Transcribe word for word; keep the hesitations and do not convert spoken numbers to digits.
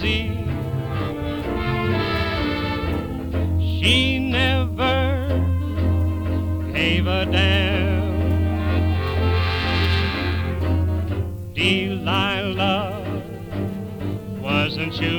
see. She never gave a damn. Delilah, wasn't you